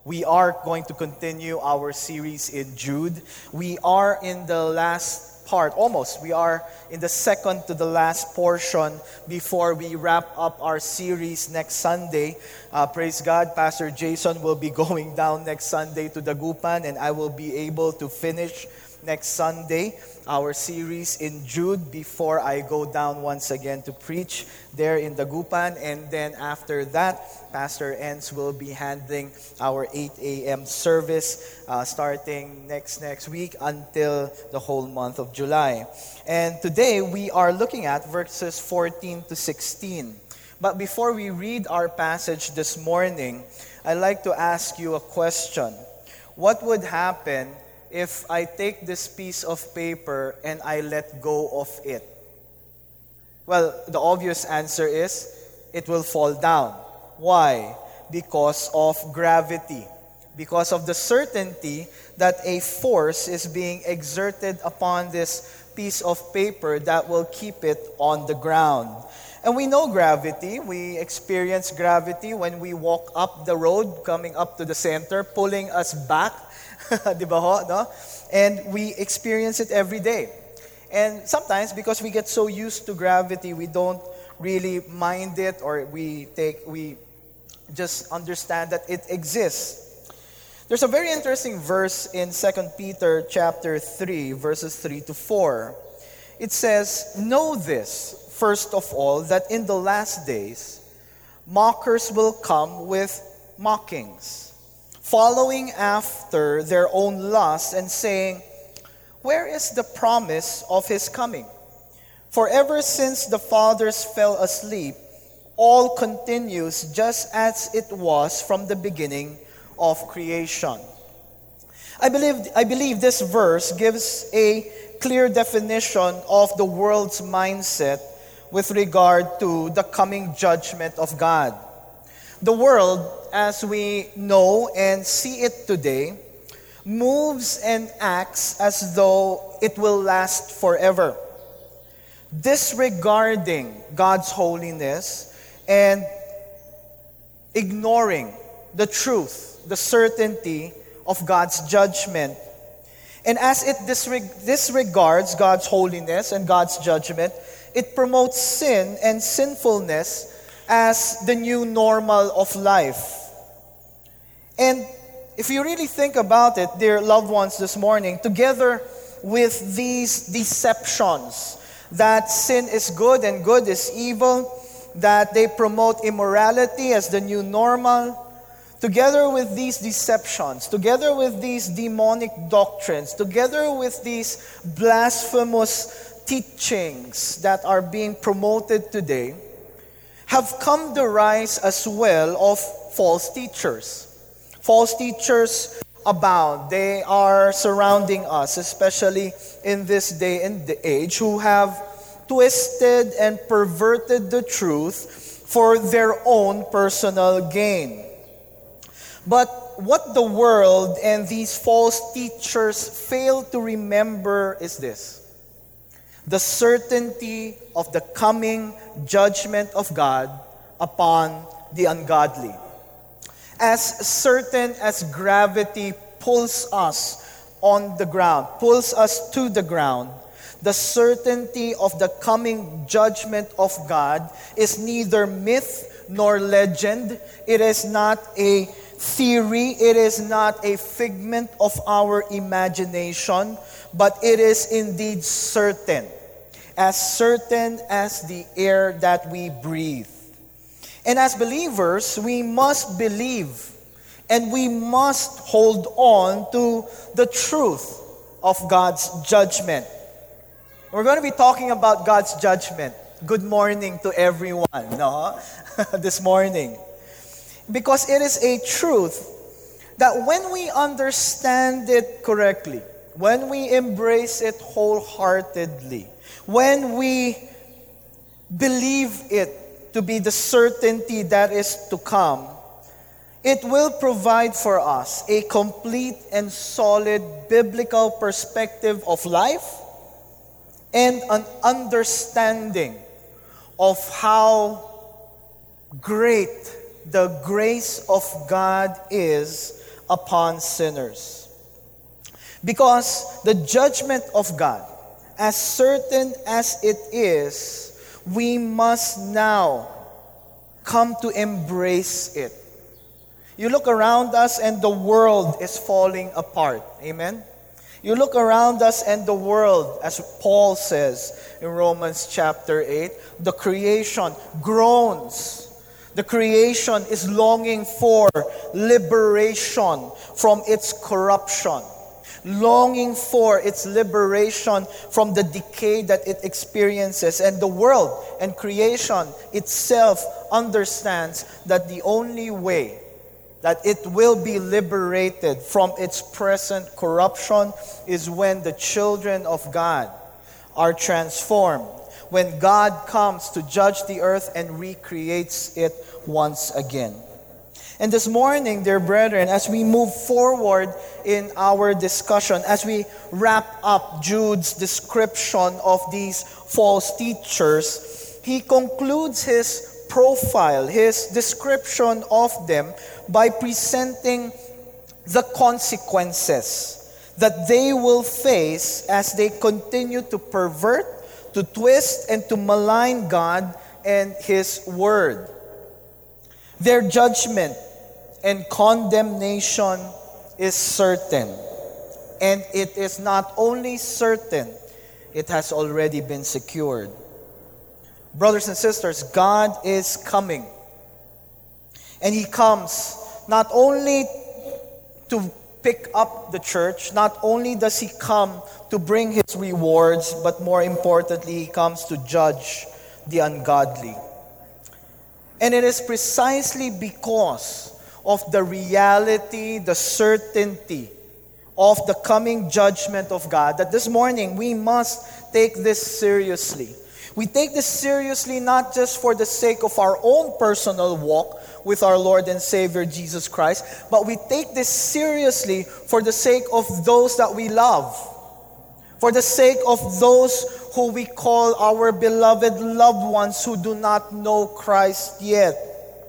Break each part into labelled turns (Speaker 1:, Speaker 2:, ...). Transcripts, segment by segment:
Speaker 1: We are going to continue our series in Jude. We are in the last part, almost. We are in the second to the last portion before we wrap up our series next Sunday. Praise God, Pastor Jason will be going down next Sunday to Dagupan, and I will be able to finish next Sunday our series in Jude before I go down once again to preach there in Dagupan. And then after that, Pastor Enz will be handling our 8 a.m. service starting next week until the whole month of July. And today we are looking at verses 14 to 16. But before we read our passage this morning, I'd like to ask you a question. What would happen if I take this piece of paper and I let go of it? Well, the obvious answer is it will fall down. Why? Because of gravity. Because of the certainty that a force is being exerted upon this piece of paper that will keep it on the ground. And we know gravity. We experience gravity when we walk up the road, coming up to the center, pulling us back. Di ba ho, no? And we experience it every day. And sometimes, because we get so used to gravity, we don't really mind it, or we just understand that it exists. There's a very interesting verse in 2 Peter chapter 3, verses 3 to 4. It says, "Know this, first of all, that in the last days, mockers will come with mockings, following after their own lusts and saying, 'Where is the promise of his coming?' For ever since the fathers fell asleep, all continues just as it was from the beginning of creation." I believe this verse gives a clear definition of the world's mindset with regard to the coming judgment of God. The world, as we know and see it today, moves and acts as though it will last forever, disregarding God's holiness and ignoring the truth, the certainty of God's judgment. And as it disregards God's holiness and God's judgment, it promotes sin and sinfulness as the new normal of life. And if you really think about it, dear loved ones, this morning, together with these deceptions that sin is good and good is evil, that they promote immorality as the new normal, together with these deceptions, together with these demonic doctrines, together with these blasphemous teachings that are being promoted today, have come the rise as well of false teachers. False teachers abound. They are surrounding us, especially in this day and the age, who have twisted and perverted the truth for their own personal gain. But what the world and these false teachers fail to remember is this: the certainty of the coming judgment of God upon the ungodly. As certain as gravity pulls us on the ground, pulls us to the ground, the certainty of the coming judgment of God is neither myth nor legend. It is not a theory. It is not a figment of our imagination, but it is indeed certain as the air that we breathe. And as believers, we must believe and we must hold on to the truth of God's judgment. We're going to be talking about God's judgment. Good morning to everyone, no? This morning. Because it is a truth that when we understand it correctly, when we embrace it wholeheartedly, when we believe it to be the certainty that is to come, it will provide for us a complete and solid biblical perspective of life and an understanding of how great the grace of God is upon sinners. Because the judgment of God, as certain as it is, we must now come to embrace it. You look around us and the world is falling apart. Amen? You look around us and the world, as Paul says in Romans chapter 8, the creation groans. The creation is longing for liberation from its corruption, longing for its liberation from the decay that it experiences. And the world and creation itself understands that the only way that it will be liberated from its present corruption is when the children of God are transformed, when God comes to judge the earth and recreates it once again. And this morning, dear brethren, as we move forward in our discussion, as we wrap up Jude's description of these false teachers, he concludes his profile, his description of them, by presenting the consequences that they will face as they continue to pervert, to twist, and to malign God and His Word. Their judgment and condemnation is certain. And it is not only certain, it has already been secured. Brothers and sisters, God is coming. And He comes not only to pick up the church, not only does He come to bring His rewards, but more importantly, He comes to judge the ungodly. And it is precisely because of the reality, the certainty of the coming judgment of God that this morning we must take this seriously. We take this seriously not just for the sake of our own personal walk with our Lord and Savior Jesus Christ, but we take this seriously for the sake of those that we love, for the sake of those who we call our beloved loved ones who do not know Christ yet.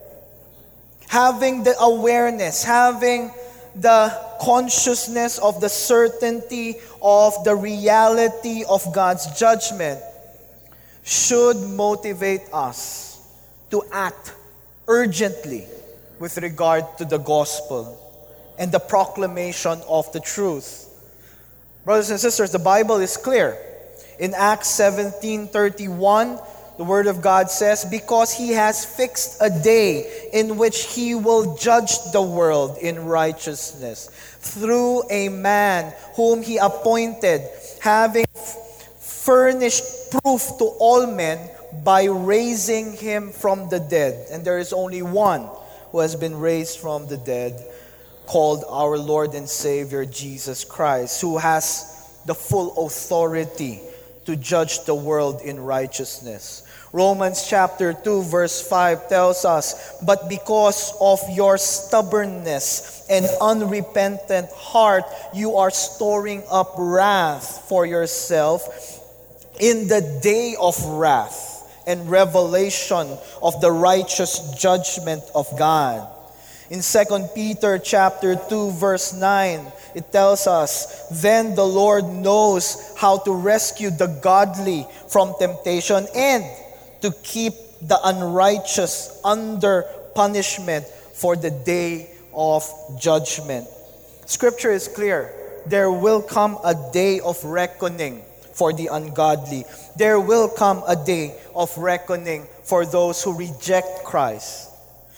Speaker 1: Having the awareness, having the consciousness of the certainty of the reality of God's judgment should motivate us to act urgently with regard to the gospel and the proclamation of the truth. Brothers and sisters, the Bible is clear. In Acts 17:31, the Word of God says, because He has fixed a day in which He will judge the world in righteousness through a man whom He appointed, having furnished proof to all men by raising Him from the dead. And there is only one who has been raised from the dead, called our Lord and Savior Jesus Christ, who has the full authority to judge the world in righteousness. Romans chapter 2 verse 5 tells us, but because of your stubbornness and unrepentant heart, you are storing up wrath for yourself in the day of wrath and revelation of the righteous judgment of God. In 2 Peter chapter 2 verse 9, it tells us, then the Lord knows how to rescue the godly from temptation and to keep the unrighteous under punishment for the day of judgment. Scripture is clear. There will come a day of reckoning for the ungodly. There will come a day of reckoning for those who reject Christ.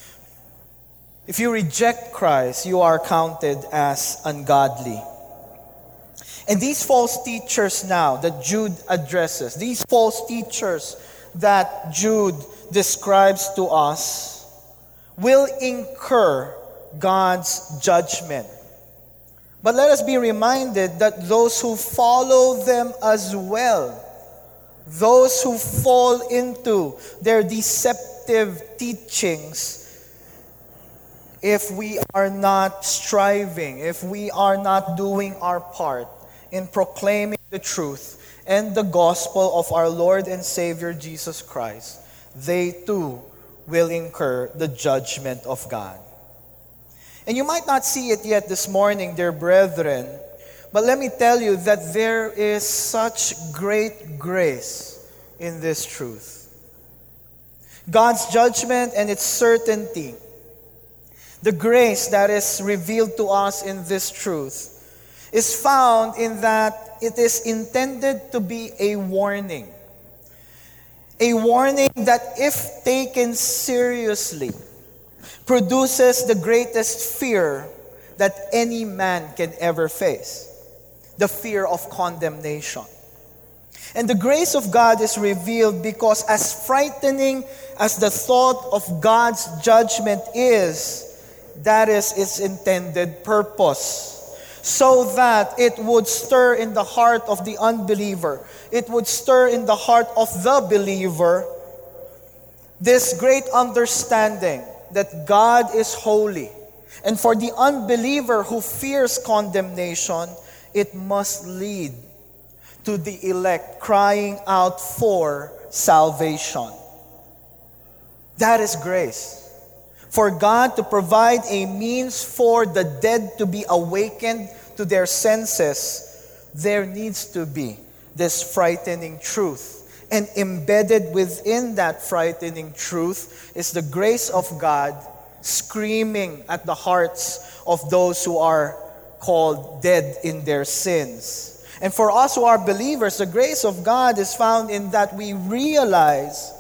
Speaker 1: If you reject Christ, you are counted as ungodly. And these false teachers now that Jude addresses, these false teachers that Jude describes to us, will incur God's judgment. But let us be reminded that those who follow them as well, those who fall into their deceptive teachings, if we are not striving, if we are not doing our part in proclaiming the truth and the gospel of our Lord and Savior Jesus Christ, they too will incur the judgment of God. And you might not see it yet this morning, dear brethren, but let me tell you that there is such great grace in this truth. God's judgment and its certainty, the grace that is revealed to us in this truth, is found in that it is intended to be a warning. A warning that, if taken seriously, produces the greatest fear that any man can ever face: the fear of condemnation. And the grace of God is revealed because, as frightening as the thought of God's judgment is, that is its intended purpose. So that it would stir in the heart of the unbeliever, it would stir in the heart of the believer this great understanding that God is holy. And for the unbeliever who fears condemnation, it must lead to the elect crying out for salvation. That is grace. For God to provide a means for the dead to be awakened to their senses, there needs to be this frightening truth. And embedded within that frightening truth is the grace of God screaming at the hearts of those who are called dead in their sins. And for us who are believers, the grace of God is found in that we realize,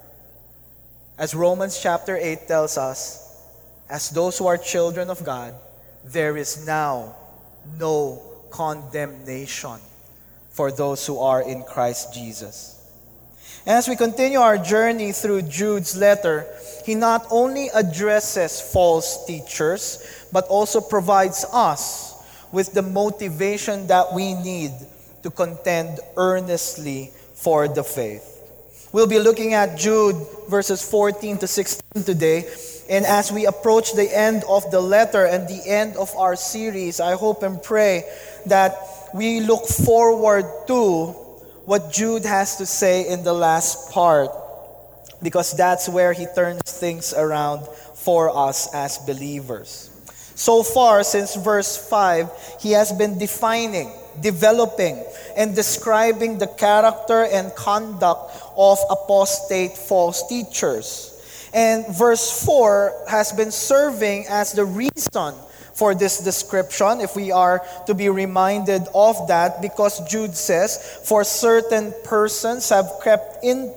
Speaker 1: as Romans chapter 8 tells us, as those who are children of God, there is now no condemnation for those who are in Christ Jesus. And as we continue our journey through Jude's letter, he not only addresses false teachers, but also provides us with the motivation that we need to contend earnestly for the faith. We'll be looking at Jude verses 14 to 16 today. And as we approach the end of the letter and the end of our series, I hope and pray that we look forward to what Jude has to say in the last part, because that's where he turns things around for us as believers. So far, since verse 5, he has been defining, developing, and describing the character and conduct of apostate false teachers. And verse 4 has been serving as the reason for this description, if we are to be reminded of that, because Jude says, "For certain persons have crept in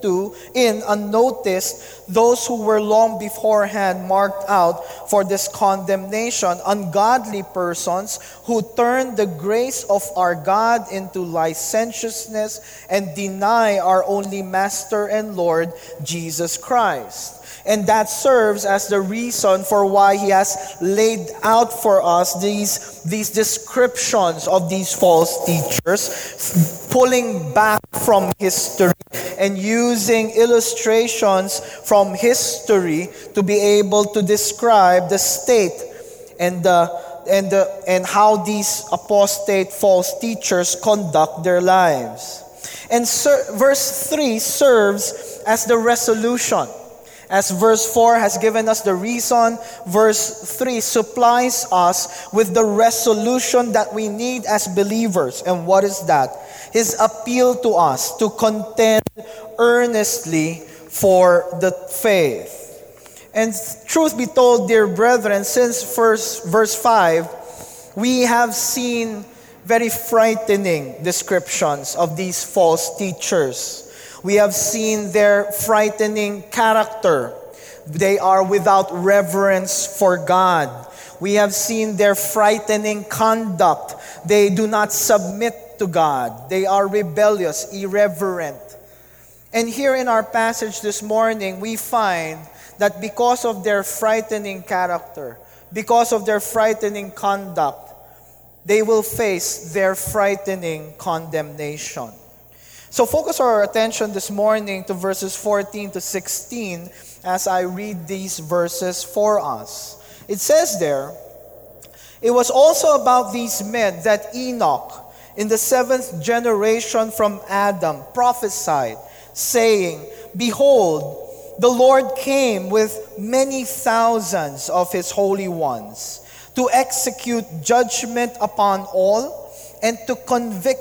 Speaker 1: unnoticed those who were long beforehand marked out for this condemnation, ungodly persons who turn the grace of our God into licentiousness and deny our only Master and Lord, Jesus Christ." And that serves as the reason for why he has laid out for us these descriptions of these false teachers, pulling back from history and using illustrations from history to be able to describe the state and how these apostate false teachers conduct their lives. And verse 3 serves as the resolution. As verse 4 has given us the reason, verse 3 supplies us with the resolution that we need as believers. And what is that? His appeal to us to contend earnestly for the faith. And truth be told, dear brethren, since verse 5, we have seen very frightening descriptions of these false teachers. We have seen their frightening character. They are without reverence for God. We have seen their frightening conduct. They do not submit to God. They are rebellious, irreverent. And here in our passage this morning, we find that because of their frightening character, because of their frightening conduct, they will face their frightening condemnation. So focus our attention this morning to verses 14 to 16 as I read these verses for us. It says there, "It was also about these men that Enoch, in the 7th generation from Adam, prophesied, saying, 'Behold, the Lord came with many thousands of his holy ones, to execute judgment upon all, and to convict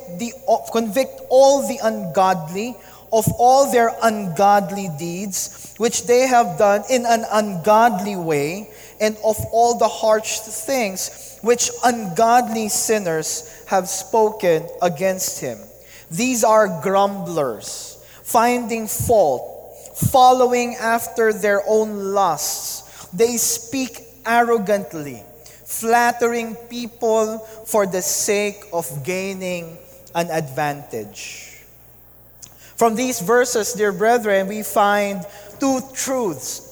Speaker 1: all the ungodly of all their ungodly deeds, which they have done in an ungodly way, and of all the harsh things which ungodly sinners have spoken against him. These are grumblers, finding fault, following after their own lusts. They speak arrogantly, flattering people for the sake of gaining an advantage. From these verses, dear brethren, we find two truths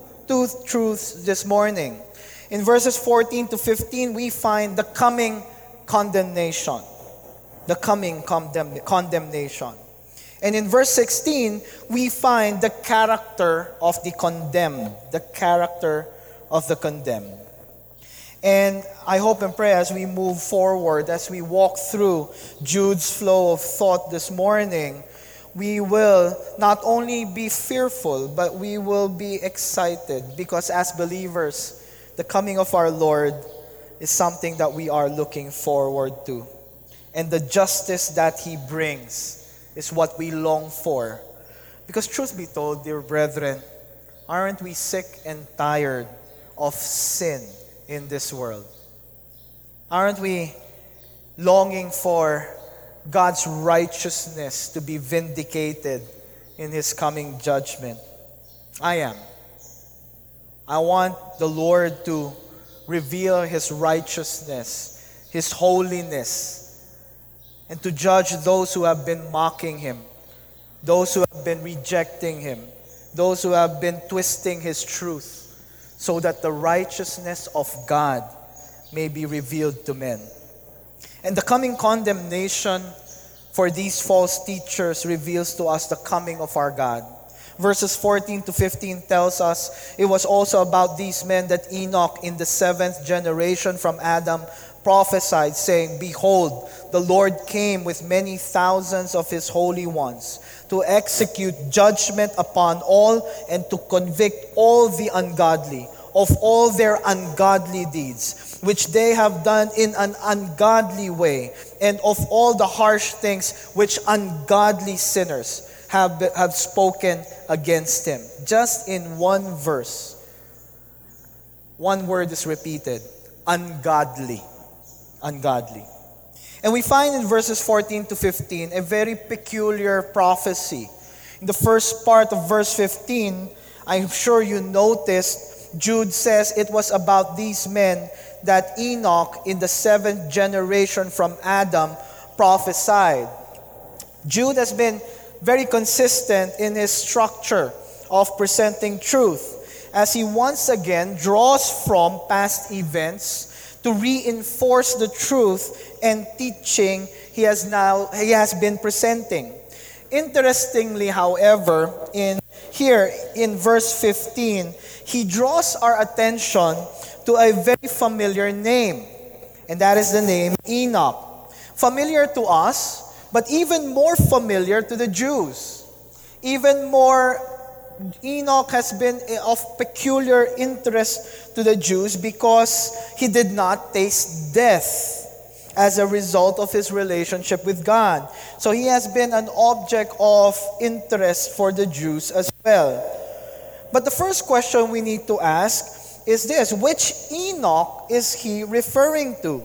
Speaker 1: this morning. In verses 14 to 15, we find the coming condemnation. The coming condemnation. And in verse 16, we find the character of the condemned. The character of the condemned. And I hope and pray as we move forward, as we walk through Jude's flow of thought this morning, we will not only be fearful, but we will be excited, because as believers, the coming of our Lord is something that we are looking forward to. And the justice that He brings is what we long for. Because truth be told, dear brethren, aren't we sick and tired of sin in this world? Aren't we longing for God's righteousness to be vindicated in His coming judgment? I am. I want the Lord to reveal His righteousness, His holiness, and to judge those who have been mocking Him, those who have been rejecting Him, those who have been twisting His truth, so that the righteousness of God may be revealed to men. And the coming condemnation for these false teachers reveals to us the coming of our God. Verses 14 to 15 tells us it was also about these men that Enoch in the 7th generation from Adam prophesied, saying, "Behold, the Lord came with many thousands of His holy ones to execute judgment upon all and to convict all the ungodly of all their ungodly deeds, which they have done in an ungodly way, and of all the harsh things which ungodly sinners have spoken against Him." Just in one verse, one word is repeated: ungodly. Ungodly. And we find in verses 14 to 15 a very peculiar prophecy. In the first part of verse 15, I'm sure you noticed, Jude says it was about these men that Enoch in the 7th generation from Adam prophesied. Jude has been very consistent in his structure of presenting truth, as he once again draws from past events to reinforce the truth and teaching he has been presenting. Interestingly, however, in verse 15, he draws our attention to a very familiar name, and that is the name Enoch. Familiar to us, but even more familiar to the Jews. Even more, Enoch has been of peculiar interest to the Jews because he did not taste death as a result of his relationship with God. So he has been an object of interest for the Jews as well. But the first question we need to ask is this: which Enoch is he referring to?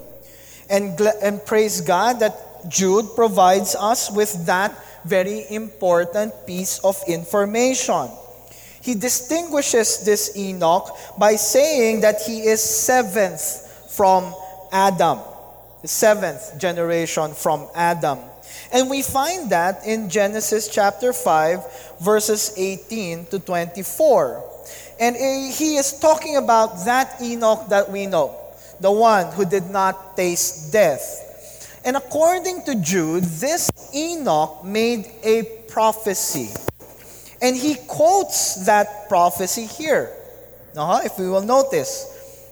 Speaker 1: And praise God that Jude provides us with that very important piece of information. He distinguishes this Enoch by saying that he is 7th from Adam, the 7th generation from Adam. And we find that in Genesis chapter 5, verses 18 to 24. And he is talking about that Enoch that we know, the one who did not taste death. And according to Jude, this Enoch made a prophecy. And he quotes that prophecy here. If we will notice.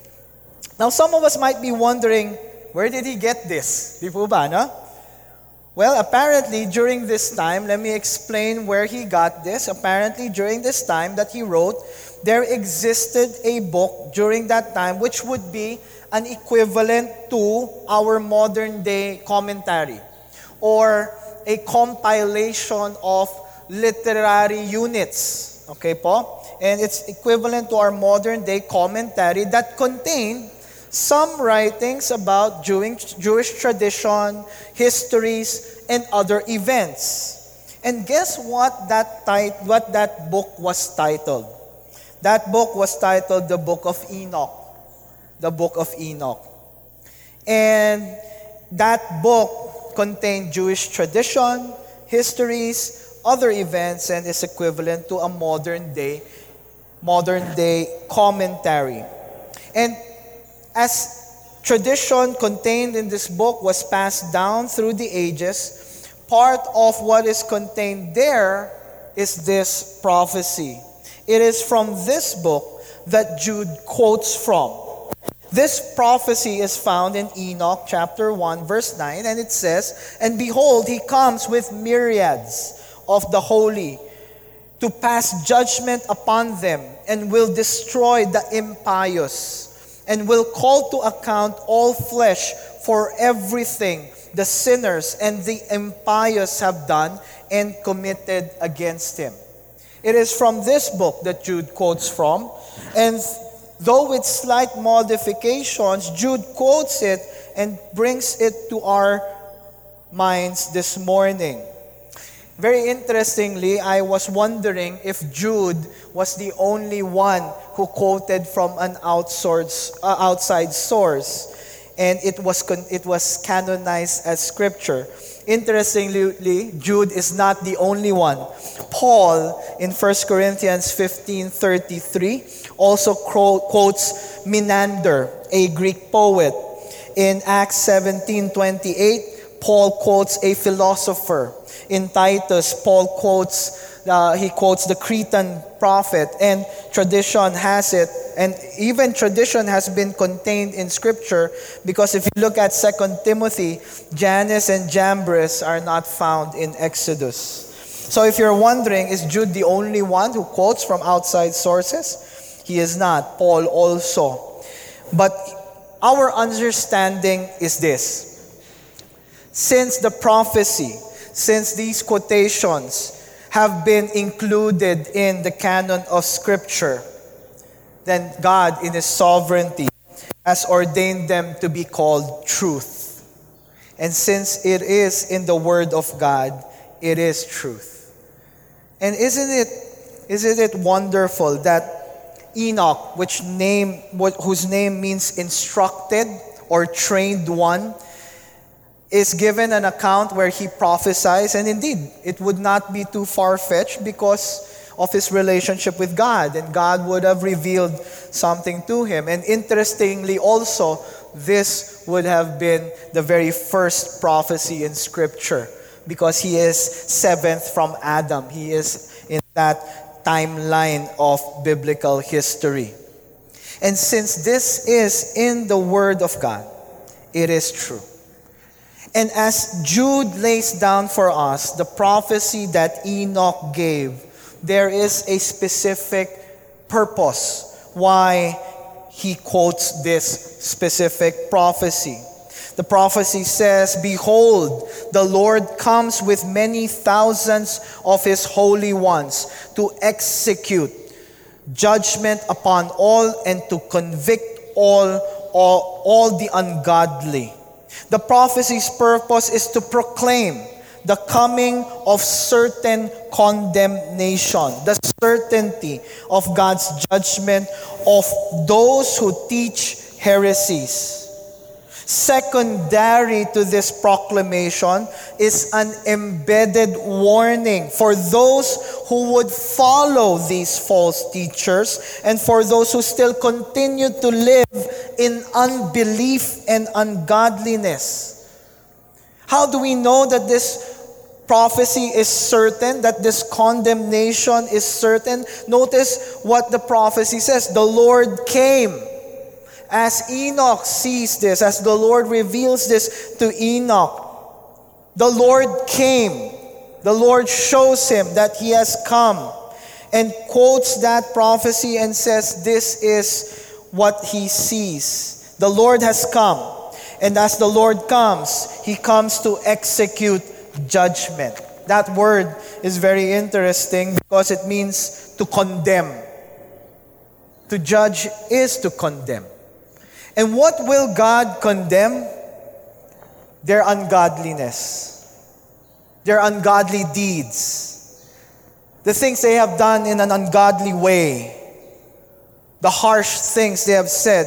Speaker 1: Now, some of us might be wondering, where did he get this? Di po ba, no? Well, apparently, during this time, let me explain where he got this. Apparently, during this time that he wrote, there existed a book during that time which would be an equivalent to our modern day commentary or a compilation of literary units. Okay po? And it's equivalent to our modern day commentary that contained some writings about Jewish tradition, histories, and other events. And guess what that book was titled? That book was titled the Book of Enoch. The Book of Enoch. And that book contained Jewish tradition, histories, other events, and is equivalent to a modern day commentary. And as tradition contained in this book was passed down through the ages, part of what is contained there is this prophecy. It is from this book that Jude quotes from. This prophecy is found in Enoch chapter 1 verse 9, and it says, "And behold, he comes with myriads of the holy to pass judgment upon them, and will destroy the impious, and will call to account all flesh for everything the sinners and the impious have done and committed against him." It is from this book that Jude quotes from, and though with slight modifications, Jude quotes it and brings it to our minds this morning. Very interestingly, I was wondering if Jude was the only one who quoted from an outside source, and it was canonized as scripture. Interestingly, Jude is not the only one. Paul, in 1 Corinthians 15:33, also quotes Menander, a Greek poet. In Acts 17:28, Paul quotes a philosopher. In Titus, Paul quotes the Cretan prophet, and tradition has it, and even tradition has been contained in Scripture, because if you look at 2 Timothy, Jannes and Jambres are not found in Exodus. So if you're wondering, is Jude the only one who quotes from outside sources? He is not. Paul also. But our understanding is this. Since the prophecy, since these quotations have been included in the canon of Scripture, then God, in His sovereignty, has ordained them to be called truth. And since it is in the Word of God, it is truth. And isn't it wonderful that Enoch, whose name means instructed or trained one, is given an account where he prophesies, and indeed, it would not be too far-fetched because of his relationship with God, and God would have revealed something to him. And interestingly also, this would have been the very first prophecy in Scripture, because he is seventh from Adam. He is in that timeline of biblical history. And since this is in the Word of God, it is true. And as Jude lays down for us the prophecy that Enoch gave, there is a specific purpose why he quotes this specific prophecy. The prophecy says, "Behold, the Lord comes with many thousands of His holy ones to execute judgment upon all and to convict all the ungodly." The prophecy's purpose is to proclaim the coming of certain condemnation, the certainty of God's judgment of those who teach heresies. Secondary to this proclamation is an embedded warning for those who would follow these false teachers and for those who still continue to live in unbelief and ungodliness. How do we know that this prophecy is certain, that this condemnation is certain? Notice what the prophecy says. The Lord came. As Enoch sees this, as the Lord reveals this to Enoch, the Lord came. The Lord shows him that He has come. and quotes that prophecy and says this is what he sees. The Lord has come, and as the Lord comes, he comes to execute judgment. That word is very interesting because it means to condemn. To judge is to condemn. And what will God condemn? Their ungodliness, their ungodly deeds, the things they have done in an ungodly way, the harsh things they have said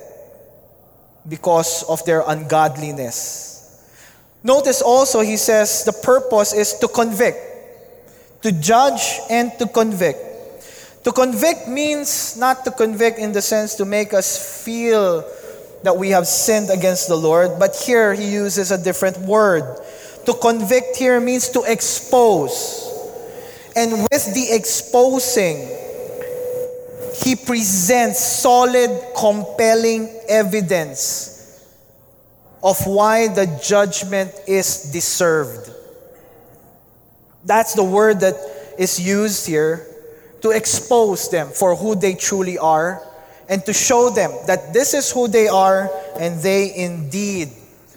Speaker 1: because of their ungodliness. Notice also, he says the purpose is to convict, to judge and to convict. To convict means not to convict in the sense to make us feel that we have sinned against the Lord, but here he uses a different word. To convict here means to expose. And with the exposing, he presents solid, compelling evidence of why the judgment is deserved. That's the word that is used here, to expose them for who they truly are, and to show them that this is who they are, and they indeed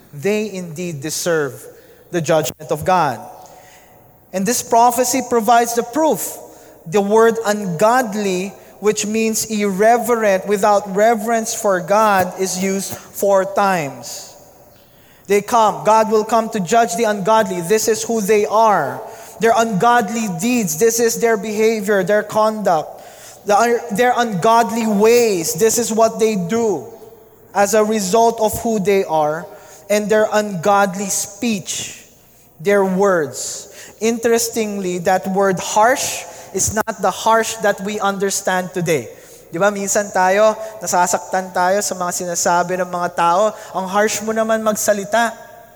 Speaker 1: deserve the judgment of God. And this prophecy provides the proof. The word ungodly, which means irreverent, without reverence for God, is used 4 times. They come, God will come to judge the ungodly. This is who they are. Their ungodly deeds, this is their behavior, their conduct. Their ungodly ways, this is what they do as a result of who they are, and their ungodly speech, their words. Interestingly, that word harsh is not the harsh that we understand today. Di ba, minsan tayo, nasasaktan tayo sa mga sinasabi ng mga tao, ang harsh mo naman magsalita.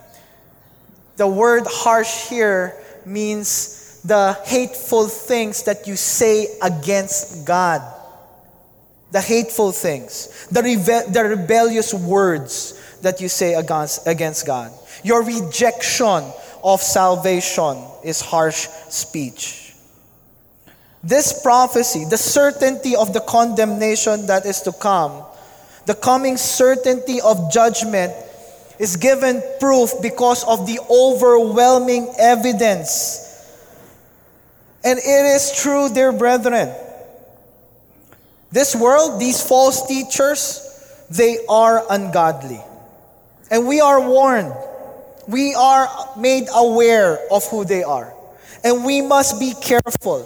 Speaker 1: The word harsh here means the hateful things that you say against God. The hateful things. The rebellious words that you say against God. Your rejection of salvation is harsh speech. This prophecy, the certainty of the condemnation that is to come, the coming certainty of judgment, is given proof because of the overwhelming evidence. And it is true, dear brethren. This world, these false teachers, they are ungodly. And we are warned. We are made aware of who they are. And we must be careful.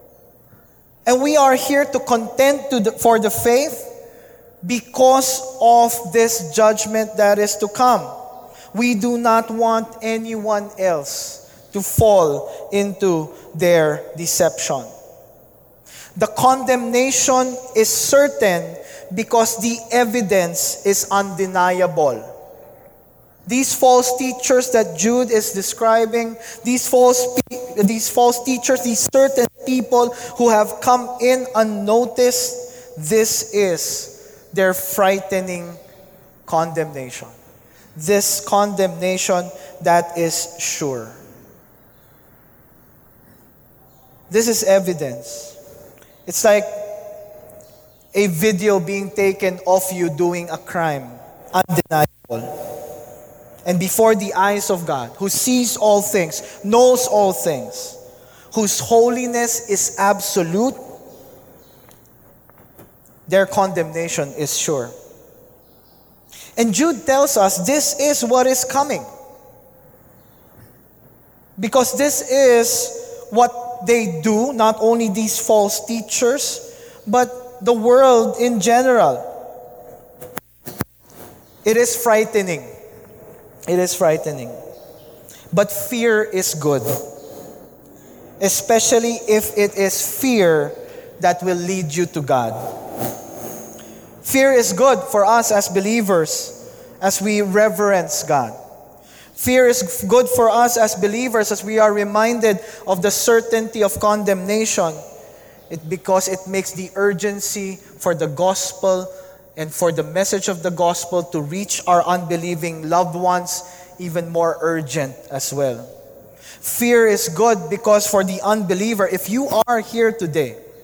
Speaker 1: And we are here to contend for the faith because of this judgment that is to come. We do not want anyone else to fall into their deception. The condemnation is certain because the evidence is undeniable. These false teachers that Jude is describing, these false teachers, these certain people who have come in unnoticed, this is their frightening condemnation. This condemnation that is sure. This is evidence. It's like a video being taken of you doing a crime, undeniable. And before the eyes of God, who sees all things, knows all things, whose holiness is absolute, their condemnation is sure. And Jude tells us this is what is coming. Because this is what they do, not only these false teachers, but the world in general. It is frightening. It is frightening. But fear is good. Especially if it is fear that will lead you to God. Fear is good for us as believers as we reverence God. Fear is good for us as believers as we are reminded of the certainty of condemnation. Because it makes the urgency for the gospel and for the message of the gospel to reach our unbelieving loved ones even more urgent as well. Fear is good because for the unbeliever, if you are here today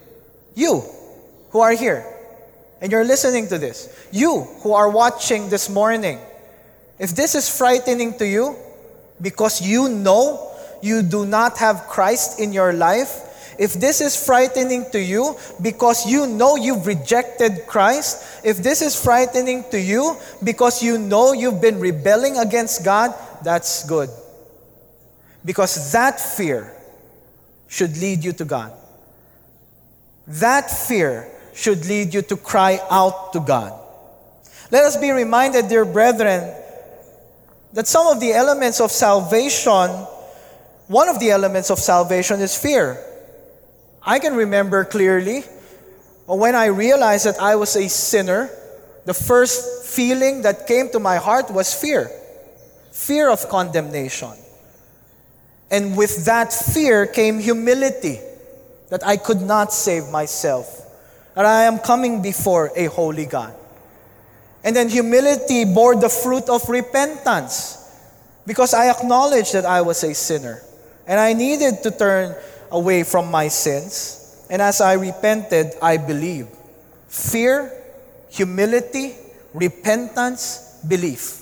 Speaker 1: You who are here and you're listening to this, you who are watching this morning, if this is frightening to you because you know you do not have Christ in your life, if this is frightening to you because you know you've rejected Christ, if this is frightening to you because you know you've been rebelling against God, that's good. Because that fear should lead you to God. That fear should lead you to cry out to God. Let us be reminded, dear brethren, that some of the elements of salvation, one of the elements of salvation is fear. I can remember clearly when I realized that I was a sinner, the first feeling that came to my heart was fear. Fear of condemnation. And with that fear came humility, that I could not save myself, that I am coming before a holy God. And then humility bore the fruit of repentance, because I acknowledged that I was a sinner and I needed to turn away from my sins. And as I repented, I believed. Fear, humility, repentance, belief.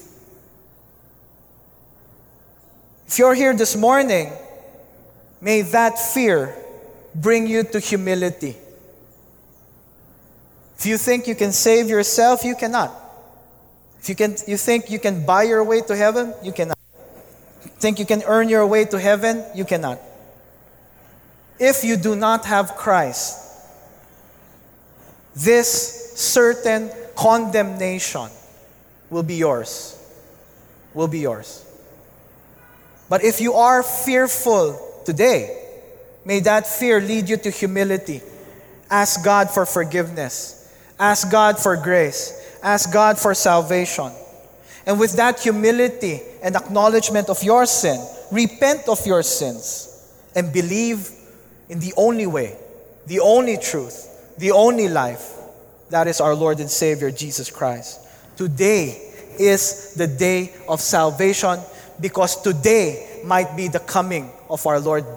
Speaker 1: If you're here this morning, may that fear bring you to humility. If you think you can save yourself, you cannot. If you think you can buy your way to heaven, you cannot. Think you can earn your way to heaven, you cannot. If you do not have Christ, this certain condemnation will be yours. Will be yours. But if you are fearful today, may that fear lead you to humility. Ask God for forgiveness. Ask God for grace. Ask God for salvation. And with that humility and acknowledgement of your sin, repent of your sins and believe in the only way, the only truth, the only life. That is our Lord and Savior, Jesus Christ. Today is the day of salvation, because today might be the coming of our Lord.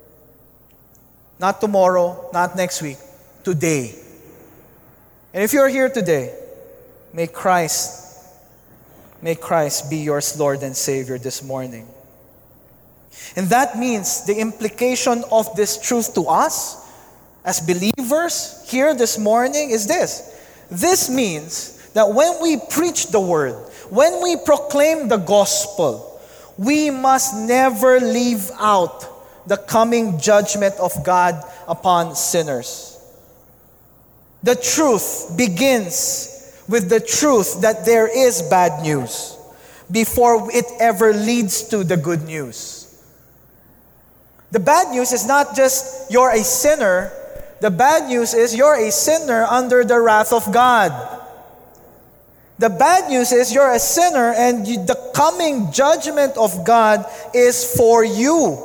Speaker 1: Not tomorrow, not next week, today. And if you're here today, may Christ be your Lord and Savior this morning. And that means the implication of this truth to us as believers here this morning is this. This means that when we preach the word, when we proclaim the gospel, we must never leave out the coming judgment of God upon sinners. The truth begins with the truth that there is bad news before it ever leads to the good news. The bad news is not just you're a sinner. The bad news is you're a sinner under the wrath of God. The bad news is you're a sinner and the coming judgment of God is for you.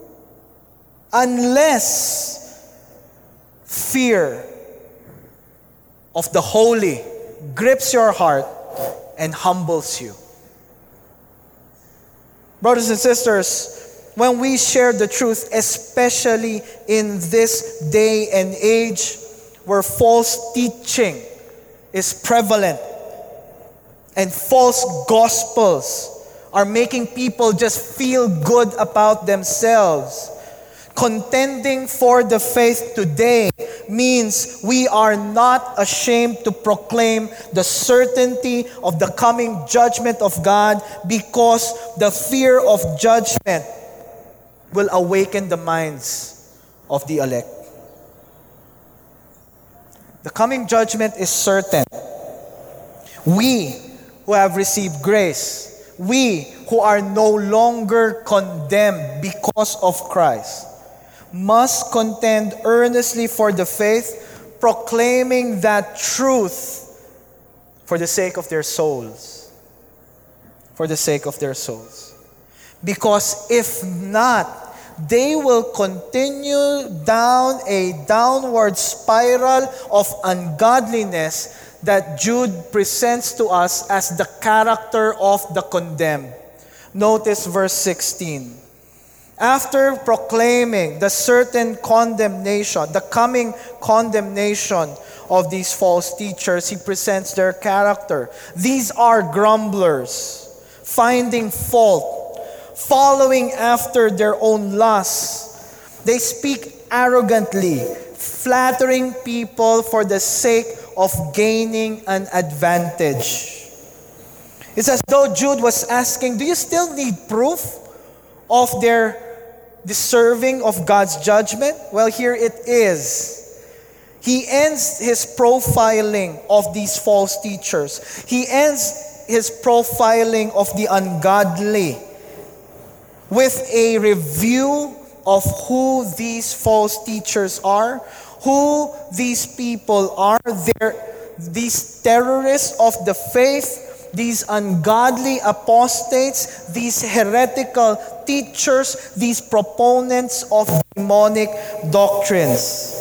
Speaker 1: Unless fear of the holy grips your heart and humbles you. Brothers and sisters, when we share the truth, especially in this day and age where false teaching is prevalent and false gospels are making people just feel good about themselves, contending for the faith today means we are not ashamed to proclaim the certainty of the coming judgment of God, because the fear of judgment will awaken the minds of the elect. The coming judgment is certain. We who have received grace, we who are no longer condemned because of Christ, must contend earnestly for the faith, proclaiming that truth for the sake of their souls. For the sake of their souls. Because if not, they will continue down a downward spiral of ungodliness that Jude presents to us as the character of the condemned. Notice verse 16. After proclaiming the certain condemnation, the coming condemnation of these false teachers, he presents their character. These are grumblers, finding fault, following after their own lusts. They speak arrogantly, flattering people for the sake of gaining an advantage. It's as though Jude was asking, do you still need proof of their deserving of God's judgment? Well, here it is. He ends his profiling of these false teachers. He ends his profiling of the ungodly with a review of who these false teachers are, who these people are. These terrorists of the faith, these ungodly apostates, these heretical teachers, these proponents of demonic doctrines.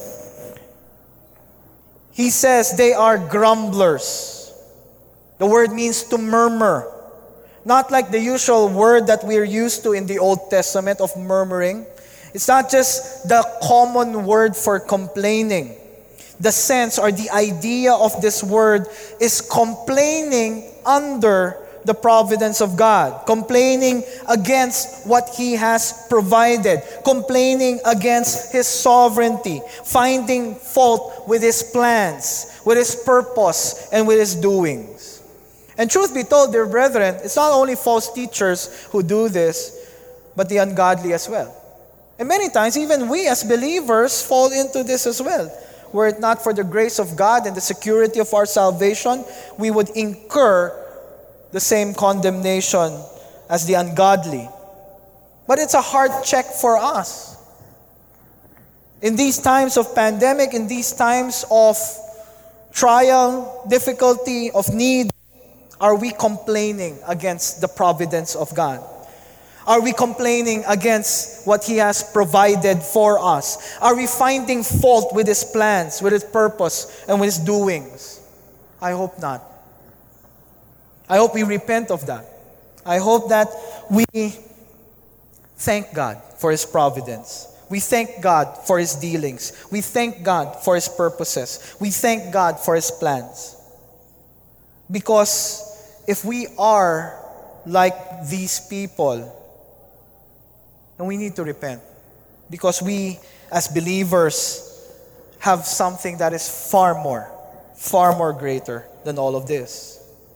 Speaker 1: He says they are grumblers. The word means to murmur. Not like the usual word that we're used to in the Old Testament of murmuring. It's not just the common word for complaining. The sense or the idea of this word is complaining under the providence of God, complaining against what He has provided, complaining against His sovereignty, finding fault with His plans, with His purpose, and with His doings. And truth be told, dear brethren, it's not only false teachers who do this, but the ungodly as well. And many times, even we as believers fall into this as well. Were it not for the grace of God and the security of our salvation, we would incur the same condemnation as the ungodly. But it's a hard check for us. In these times of pandemic, in these times of trial, difficulty, of need, are we complaining against the providence of God? Are we complaining against what He has provided for us? Are we finding fault with His plans, with His purpose, and with His doings? I hope not. I hope we repent of that. I hope that we thank God for His providence. We thank God for His dealings. We thank God for His purposes. We thank God for His plans. Because if we are like these people, then we need to repent. Because we, as believers, have something that is far more greater than all of this.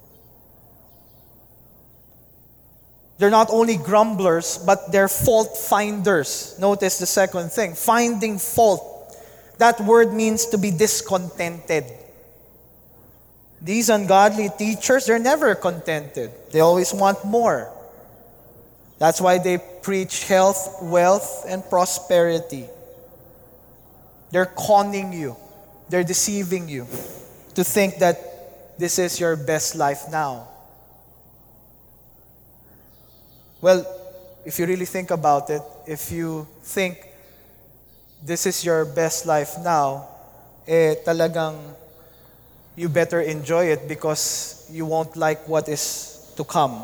Speaker 1: They're not only grumblers, but they're fault finders. Notice the second thing, finding fault. That word means to be discontented. These ungodly teachers, they're never contented. They always want more. That's why they preach health, wealth, and prosperity. They're conning you. They're deceiving you to think that this is your best life now. Well, if you really think about it, if you think this is your best life now, talagang you better enjoy it because you won't like what is to come.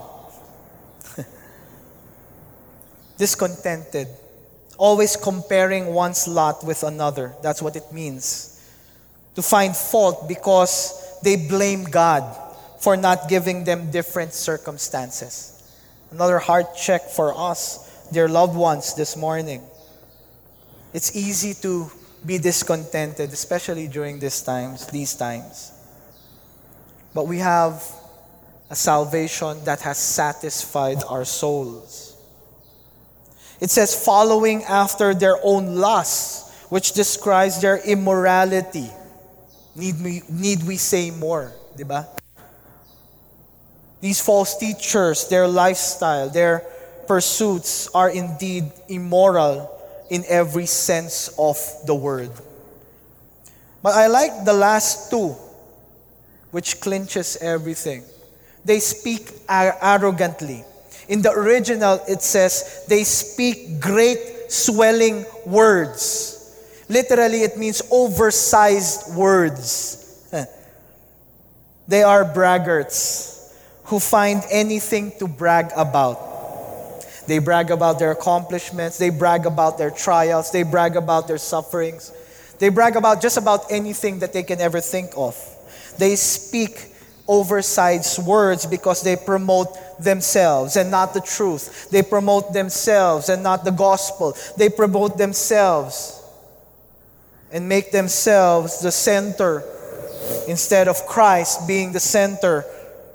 Speaker 1: Discontented. Always comparing one's lot with another. That's what it means. To find fault because they blame God for not giving them different circumstances. Another hard check for us, dear loved ones, this morning. It's easy to be discontented, especially during these times. But we have a salvation that has satisfied our souls. It says, following after their own lusts, which describes their immorality. Need we say more, diba? These false teachers, their lifestyle, their pursuits are indeed immoral in every sense of the word. But I like the last two, which clinches everything. They speak arrogantly. In the original, it says, they speak great swelling words. Literally, it means oversized words. They are braggarts who find anything to brag about. They brag about their accomplishments. They brag about their trials. They brag about their sufferings. They brag about just about anything that they can ever think of. They speak oversized words because they promote themselves and not the truth. They promote themselves and not the gospel. They promote themselves and make themselves the center instead of Christ being the center.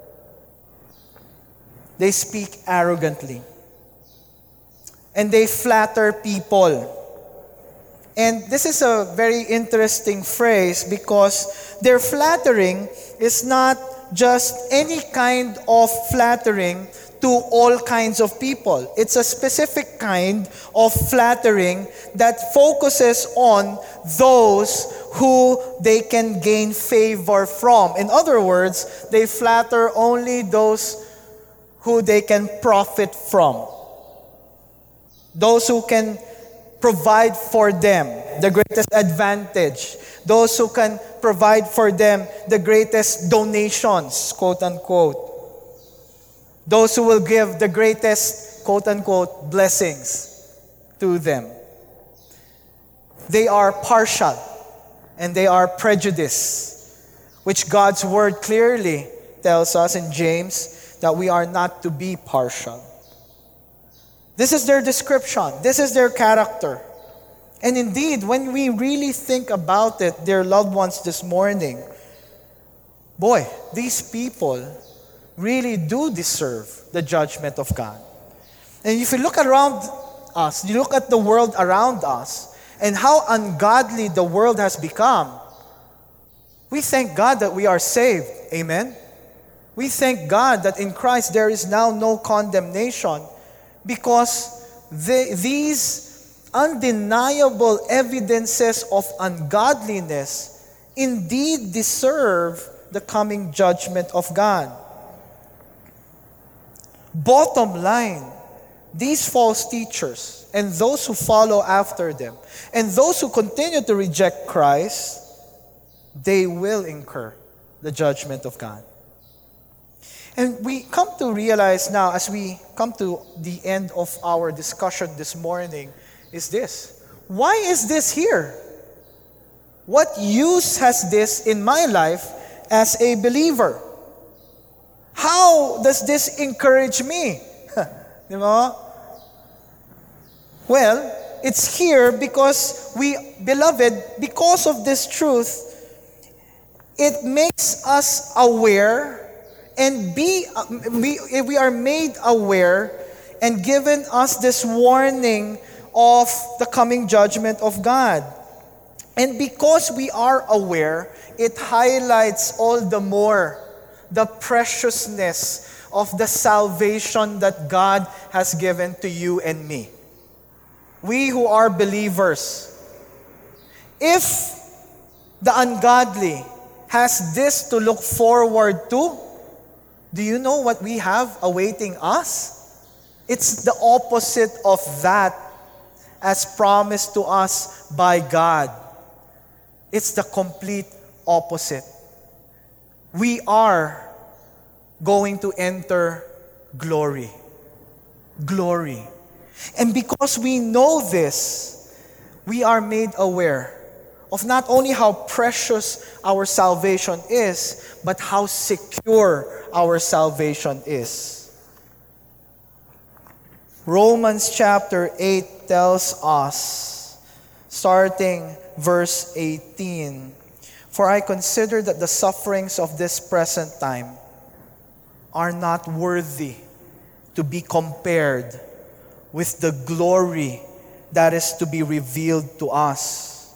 Speaker 1: They speak arrogantly. And they flatter people. And this is a very interesting phrase because their flattering is not just any kind of flattering to all kinds of people. It's a specific kind of flattering that focuses on those who they can gain favor from. In other words, they flatter only those who they can profit from. Those who can provide for them the greatest advantage. Those who can provide for them the greatest donations, quote unquote. Those who will give the greatest, quote unquote, blessings to them. They are partial and they are prejudiced, which God's word clearly tells us in James that we are not to be partial. This is their description. This is their character. And indeed, when we really think about it, dear loved ones, this morning, boy, these people really do deserve the judgment of God. And if you look around us, you look at the world around us, and how ungodly the world has become, we thank God that we are saved. Amen? We thank God that in Christ there is now no condemnation, because these undeniable evidences of ungodliness indeed deserve the coming judgment of God. Bottom line, these false teachers and those who follow after them and those who continue to reject Christ, they will incur the judgment of God. And we come to realize now, as we come to the end of our discussion this morning, is this. Why is this here? What use has this in my life as a believer? How does this encourage me? Well, it's here because because of this truth, it makes us aware and we are made aware and given us this warning of the coming judgment of God. And because we are aware, it highlights all the more the preciousness of the salvation that God has given to you and me. We who are believers, if the ungodly has this to look forward to, do you know what we have awaiting us? It's the opposite of that as promised to us by God. It's the complete opposite. We are going to enter glory. Glory. And because we know this, we are made aware of not only how precious our salvation is, but how secure our salvation is. Romans chapter 8 tells us, starting verse 18, "For I consider that the sufferings of this present time are not worthy to be compared with the glory that is to be revealed to us."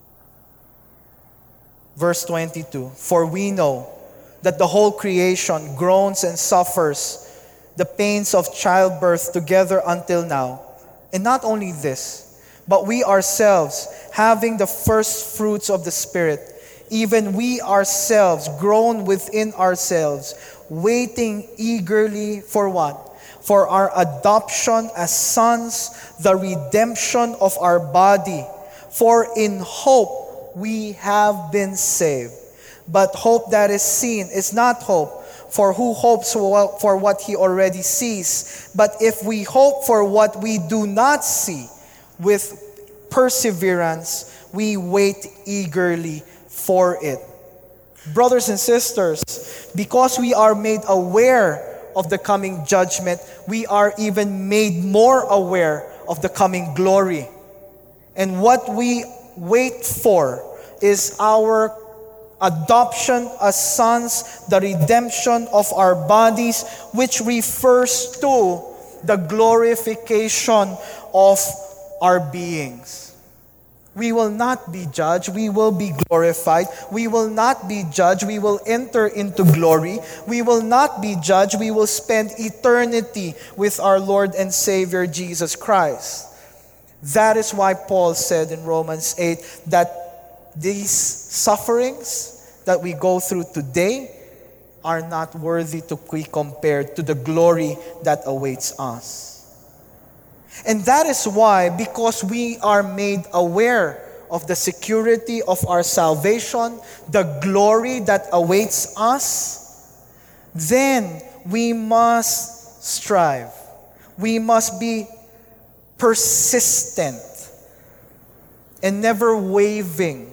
Speaker 1: Verse 22, "For we know that the whole creation groans and suffers the pains of childbirth together until now. And not only this, but we ourselves, having the first fruits of the Spirit, even we ourselves groan within ourselves, waiting eagerly for what? For our adoption as sons, the redemption of our body. For in hope we have been saved. But hope that is seen is not hope. For who hopes for what he already sees? But if we hope for what we do not see, with perseverance we wait eagerly for it. Brothers and sisters, because we are made aware of the coming judgment, we are even made more aware of the coming glory. And what we wait for is our adoption as sons, the redemption of our bodies, which refers to the glorification of our beings. We will not be judged, we will be glorified. We will not be judged, we will enter into glory. We will not be judged, we will spend eternity with our Lord and Savior Jesus Christ. That is why Paul said in Romans 8 that these sufferings that we go through today are not worthy to be compared to the glory that awaits us. And that is why, because we are made aware of the security of our salvation, the glory that awaits us, then we must strive. We must be persistent and never wavering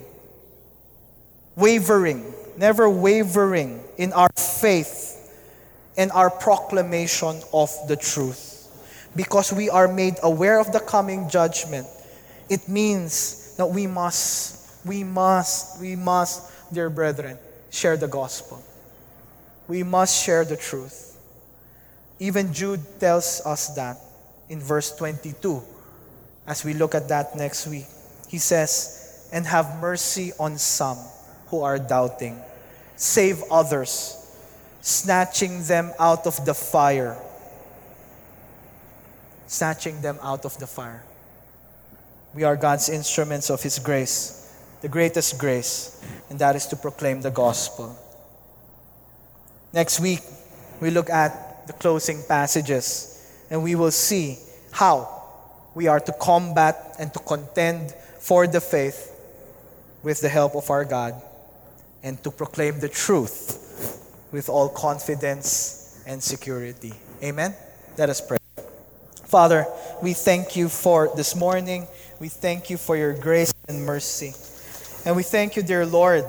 Speaker 1: in our faith and our proclamation of the truth. Because we are made aware of the coming judgment, it means that we must, dear brethren, share the gospel. We must share the truth. Even Jude tells us that in verse 22. As we look at that next week, he says, "And have mercy on some who are doubting. Save others, snatching them out of the fire." Snatching them out of the fire. We are God's instruments of His grace, the greatest grace, and that is to proclaim the gospel. Next week, we look at the closing passages, and we will see how we are to combat and to contend for the faith with the help of our God, and to proclaim the truth with all confidence and security. Amen? Let us pray. Father, we thank you for this morning. We thank you for your grace and mercy. And we thank you, dear Lord,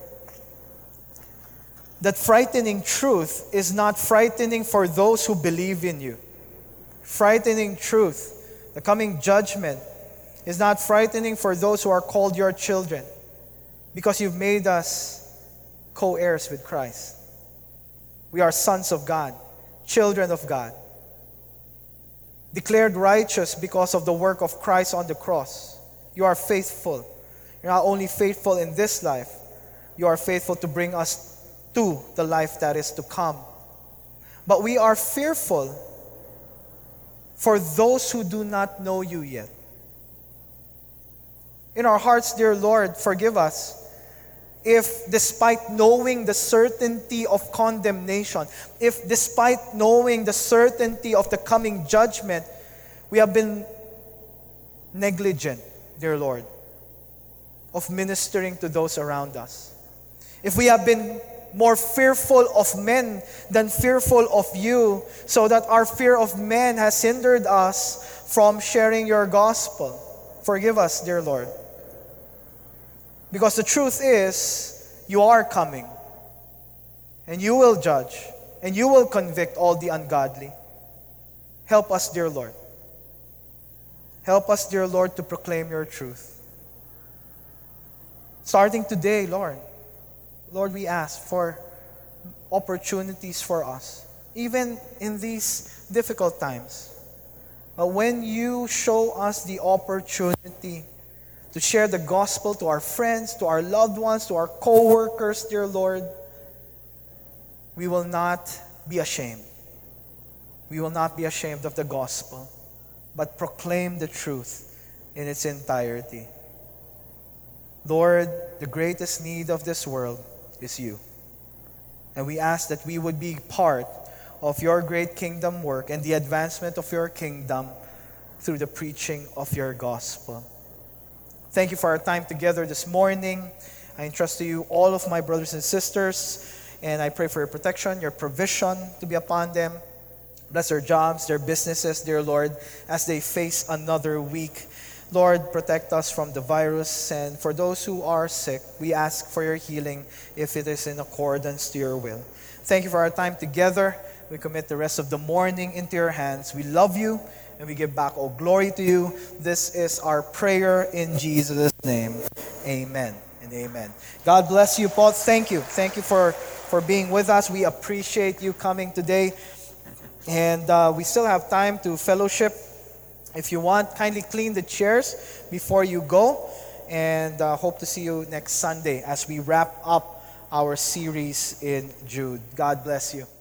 Speaker 1: that frightening truth is not frightening for those who believe in you. Frightening truth, the coming judgment, is not frightening for those who are called your children, because you've made us co-heirs with Christ. We are sons of God, children of God, declared righteous because of the work of Christ on the cross. You are faithful. You're not only faithful in this life, you are faithful to bring us to the life that is to come. But we are fearful for those who do not know you yet. In our hearts, dear Lord, forgive us if despite knowing the certainty of condemnation, if despite knowing the certainty of the coming judgment, we have been negligent, dear Lord, of ministering to those around us. If we have been more fearful of men than fearful of you, so that our fear of men has hindered us from sharing your gospel, forgive us, dear Lord. Because the truth is, you are coming, and you will judge, and you will convict all the ungodly. Help us, dear Lord. Help us, dear Lord, to proclaim your truth. Starting today, Lord, we ask for opportunities for us, even in these difficult times. But when you show us the opportunity to share the gospel to our friends, to our loved ones, to our co-workers, dear Lord, we will not be ashamed. We will not be ashamed of the gospel, but proclaim the truth in its entirety. Lord, the greatest need of this world is you. And we ask that we would be part of your great kingdom work and the advancement of your kingdom through the preaching of your gospel. Thank you for our time together this morning. I entrust to you all of my brothers and sisters And I pray for your protection, your provision to be upon them. Bless their jobs, their businesses, dear Lord, as they face another week. Lord, protect us from the virus. And for those who are sick, we ask for your healing if it is in accordance to your will. Thank you for our time together. We commit the rest of the morning into your hands. We love you and we give back all glory to you. This is our prayer in Jesus' name. Amen and amen. God bless you, Paul. Thank you. Thank you for being with us. We appreciate you coming today. And we still have time to fellowship. If you want, kindly clean the chairs before you go. And hope to see you next Sunday as we wrap up our series in Jude. God bless you.